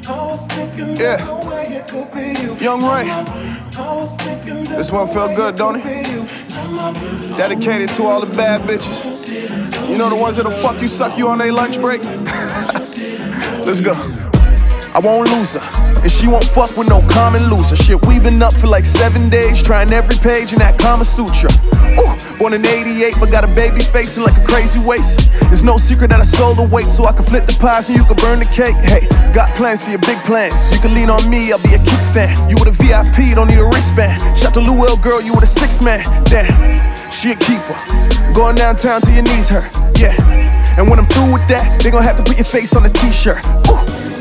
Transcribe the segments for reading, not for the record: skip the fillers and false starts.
Yeah. Young Ray. This one felt good, don't it? Dedicated to all the bad bitches. You know the ones that'll fuck you, suck you on their lunch break? Let's go. I won't lose her, and she won't fuck with no common loser. Shit, we've been up for like 7 days, trying every page in that Kama Sutra. Ooh, born in '88, but got a baby face and like a crazy waist. There's no secret that I sold the weight so I can flip the pies and you can burn the cake. Hey, got plans for your big plans. You can lean on me, I'll be a kickstand. You with a VIP, don't need a wristband. Shot the Luel girl, you with a 6-man. Damn, she a keeper. Going downtown till your knees hurt. Yeah, and when I'm through with that, they gon' have to put your face on the t-shirt. Ooh.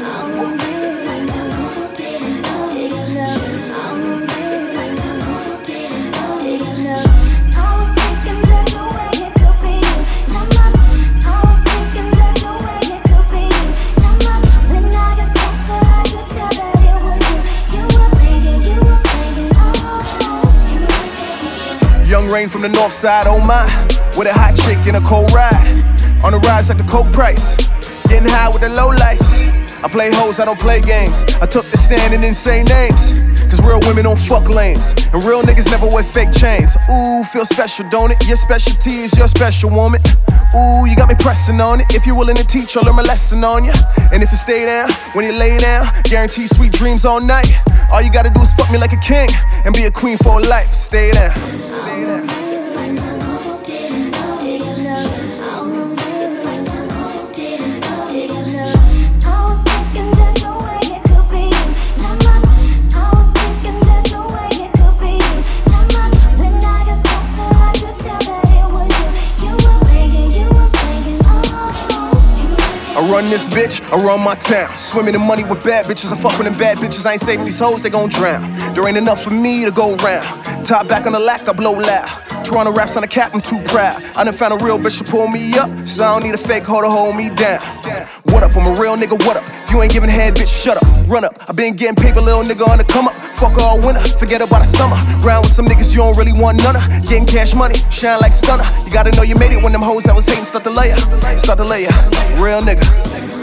Young Rain from the north side, oh my. With a hot chick in a cold ride. On the rise like the coke price. Getting high with the low lifes. I play hoes, I don't play games. I took the stand and didn't say names. Cause real women don't fuck lanes. And real niggas never wear fake chains. Ooh, feel special, don't it? Your specialty is your special woman. Ooh, you got me pressing on it. If you're willing to teach, I'll learn my lesson on you. And if you stay down, when you lay down, guarantee sweet dreams all night. All you gotta do is fuck me like a king and be a queen for life. Stay down, stay down. I run this bitch, I run my town. Swimming in money with bad bitches, I fuck with them bad bitches. I ain't saving these hoes, they gon' drown. There ain't enough for me to go round. Top back on the lack, I blow loud. Toronto raps on the cap, I'm too proud. I done found a real bitch to pull me up, so I don't need a fake hoe to hold me down. What up, I'm a real nigga, what up? If you ain't giving head, bitch, shut up, run up. I been getting paper, little nigga on the come up. Fuck all winter, forget about the summer. Round with some niggas, you don't really want none of. Getting cash money, shine like stunner. You gotta know you made it when them hoes that was hating start to lay ya. Real nigga.